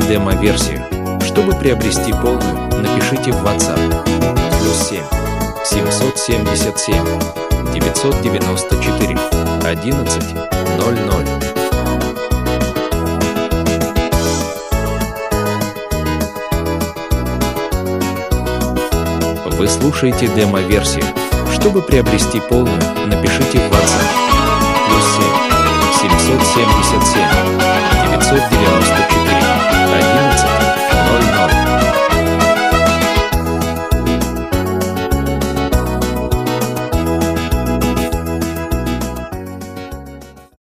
демо-версию. Чтобы приобрести полную, напишите в WhatsApp +7 777 994 11 00. Вы слушаете демо-версию. Чтобы приобрести полную, напишите в WhatsApp +7 777 994